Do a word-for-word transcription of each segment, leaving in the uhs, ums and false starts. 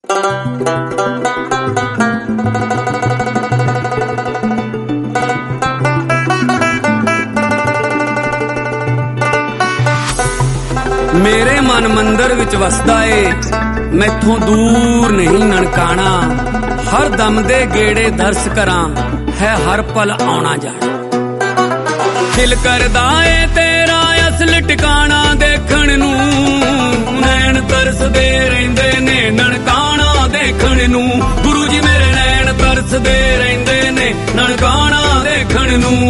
मेरे मन मंदिर विच वसदा ए, मैथों दूर नहीं ननकाना। हर दम दे गेड़े दर्श करां, है हर पल आउणा जाना। दिल करदा ए तेरा असल टिकाणा देखण नूं, नैन तरसदे रहिंदे ने ननकाना देखण नूं। गुरु जी मेरे नैन तरसदे रहिंदे ने ननकाना देखण नूं।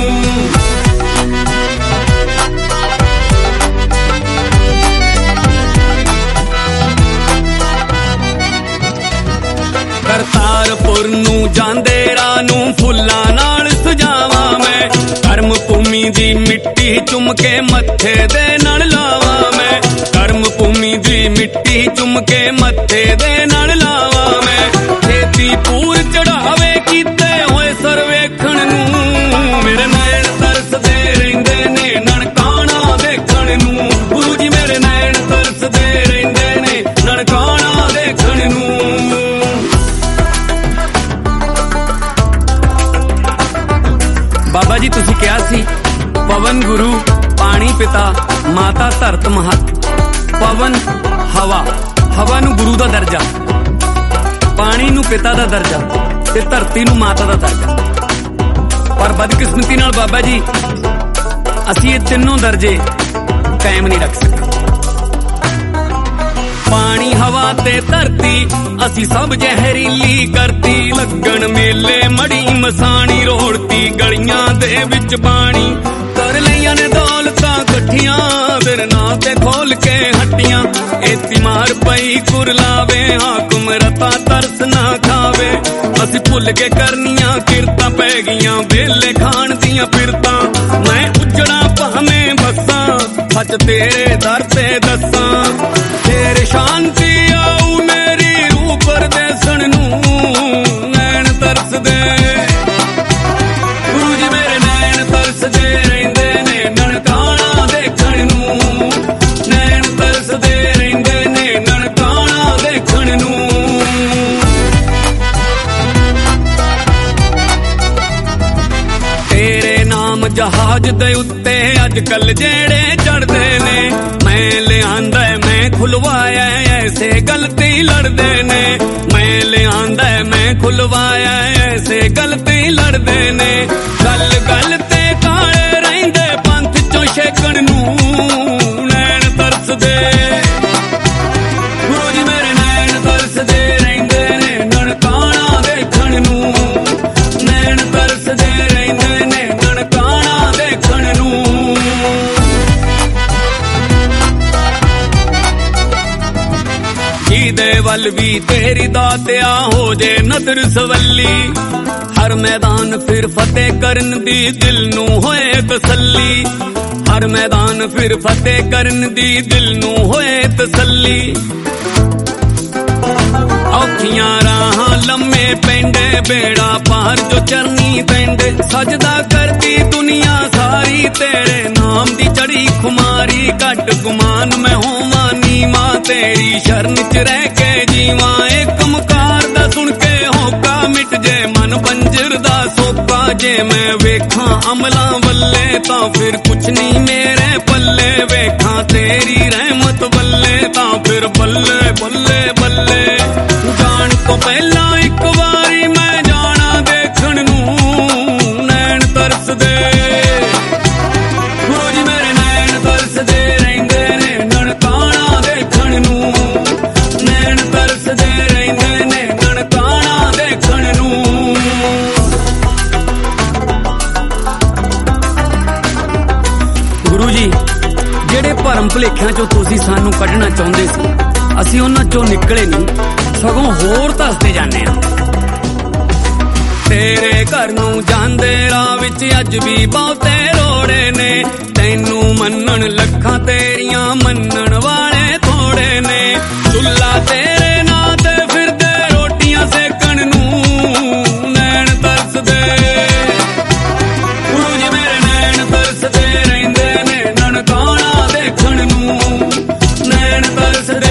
करतारपुर नूं जांदे राह नूं फुल्लां नाल सजावां मैं, कर्म भूमि दी मिट्टी चुम के मत्थे दे नाल लावां मैं। कर्म भूमि दी मिट्टी चुम के मत्थे दे नाल लावां मैं। खेती पूर चढ़ावे कीते होए सर्वेखण नूं, मेरे नैन तरसदे रहिंदे ने ननकाना देखण नूं। गुरु जी मेरे नैन तरसदे रहिंदे ने ननकाना देखण नूं। बाबा जी तुसी क्या सी, पवन गुरु पानी पिता माता धरत महत। पवन हवा, हवा नू गुरु दा दर्जा, पानी नू पिता दा दर्जा ते धरती नू माता दा दर्जा। पर बदकिस्मती नाल बाबा जी असी ये तीनों दर्जे कायम नहीं रख सके। पानी हवा ते धरती असी सब जहरीली करती। लगन मेले मड़ी मसाणी रोड़ती, गलियां दे विच पानी कर लिया ने दौलतां कठियां। फिर ना ते खोल के हट्टियां, ऐसी मार पई कुरलावे हाकुम रता तरस ना खावे। असी भुल के करनियां किरतां पै गियां वेले खाण दियां फिरतां। मैं उजड़ा भावें बसां सच तेरे दर ते दसां। तेरे शांति आऊ मेरी रूह परदेसण नूं, नैन तरसदे। गुरु जी मेरे नैन तरसदे रहिंदे ने ननकाना देखण नूं। नैन तरसदे रहिंदे ने ननकाना देखण नूं। तेरे नाम जहाज दे उत्ते अजकल जेड़े चढ़दे ने, मैं लिआंदा मैं खुलवाया ऐसे गलती लड़दे ने। मैं लिआंदा मैं खुलवाया ऐसे गलती लड़दे ने। गल गल ते काले रहिंदे पंथ चों छेकण नूं, नैन तरसदे। गुरु जी मेरे नैन तरसदे रहिंदे ने ननकाना देखण नूं। नैन तरसदे रहिंदे ने ननकाना देखण नूं। दे वल भी तेरी दातिया हो जे नदर सवली। हर मैदान फिर फतेह करन दी दिल नू होए तसल्ली। हर मैदान फिर फतेह करन दी दिल नू होए तसल्ली। औखियां राहां लम्मे पेंडे बेड़ा पार जो चरनी पेंडे। सजदा करदी दुनिया सारी तेरे नाम दी चढ़ी खुमारी। घट गुमान मैं होवां नीमा तेरी शरण च रह के जीवां। एक मुकार दा सुन के होका मिट जे मन बंजर दा सोका। जे मैं वेखां अमलां वल्ले तां फिर कुछ नहीं मेरे पल्ले। वेखां तेरी रहमत वल्ले तां फिर बल्ले बल्ले बल्ले। जान तो पहला एक बारी मैं जाना देखण नूं, नैन तरसदे। गुरु जी मेरे नैन तरसदे रहिंदे ने ननकाना देखण नूं। नैन तरसदे रहिंदे ने ननकाना देखण नूं। गुरु जी जेड़े भरम भुलेखियां चों तुसीं सानू कढना चाहुंदे सी, असीं उन्हां चों निकले नहीं सगों होर दसदे जाने आ। तेरे घर नूं जांदे राह विच अज भी बहुते रोड़े ने। तैनू मन्नण लखां तेरियां मन्नण वाले थोड़े ने। चुल्ला तेरे नां ते फिरदे रोटियां सेकण नूं, नैन तरसदे। गुरु जी मेरे नैन तरसदे रहिंदे ने ननकाना देखण नूं। नैन तरसदे